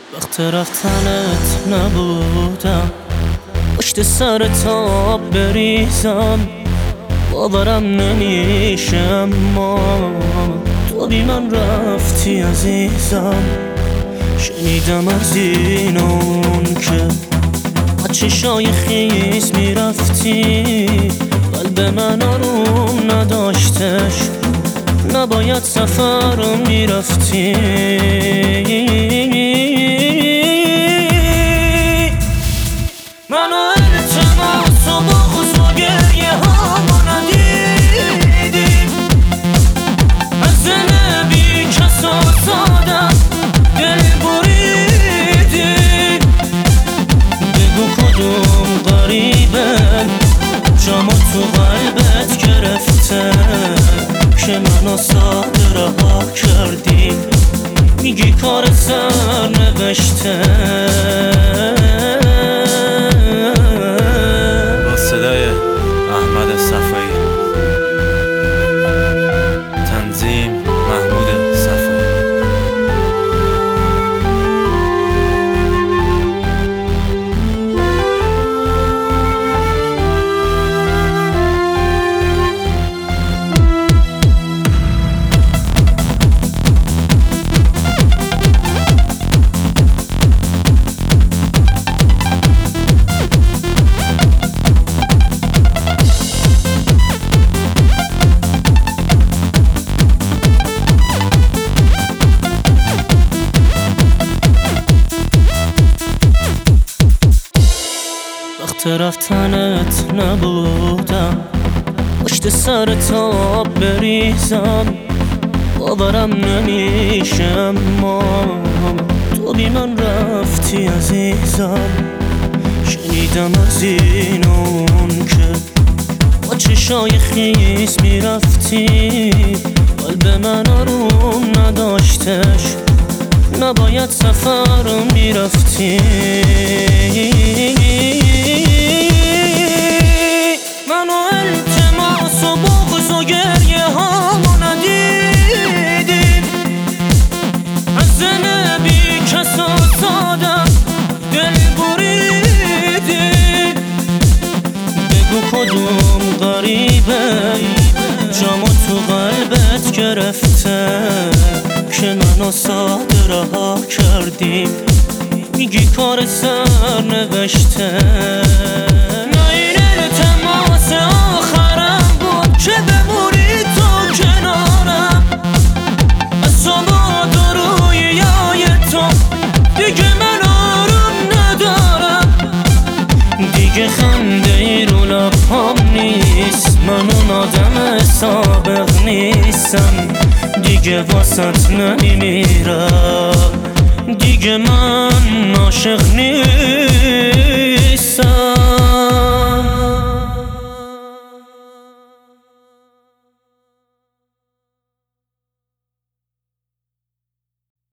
وقت رفتنت نبودم، پشت سر تا بریزم، باورم نمیشه اما تو بی من رفتی عزیزم. شنیدم از این اون که با چشای خیس میرفتی، قلب من آروم نداشتش، نباید سفر رو میرفتی. منو التماس و بغض و گریه هامو ندیدی، از دل بی کس آزادم دل بریدی. بگو کدوم غریبه جامو تو قلبت گرفته که منو ساده رها کردی، میگی کار سر نوشته. با صدای احمد صفایی، تنظیم محمود صفایی. وقت رفتنت نبودم، پشت سر تا بریزم، باورم نمیشه اما تو بی من رفتی عزیزم. شنیدم از این اون که با چشای خیس میرفتی، قلب من آروم نداشتش، نباید سفر رو میرفتی. منو التماس و بغض و گریه هامو ندیدی، از دل بی کس آزادم دل بریدی. بگو کدوم غریبه جامو تو قلبت گرفته که منو ساده رها کردی، میگی کار سر نوشته. نه این التماس آخرم بود که بمونی تو کنارم، از تو باد و رویای تو دیگه من آروم ندارم. دیگه خنده ای رو لبهام نیست، من اون آدم سابق نیستم، دیگه واسط نمیمیرم، دیگه من عاشق نیستم.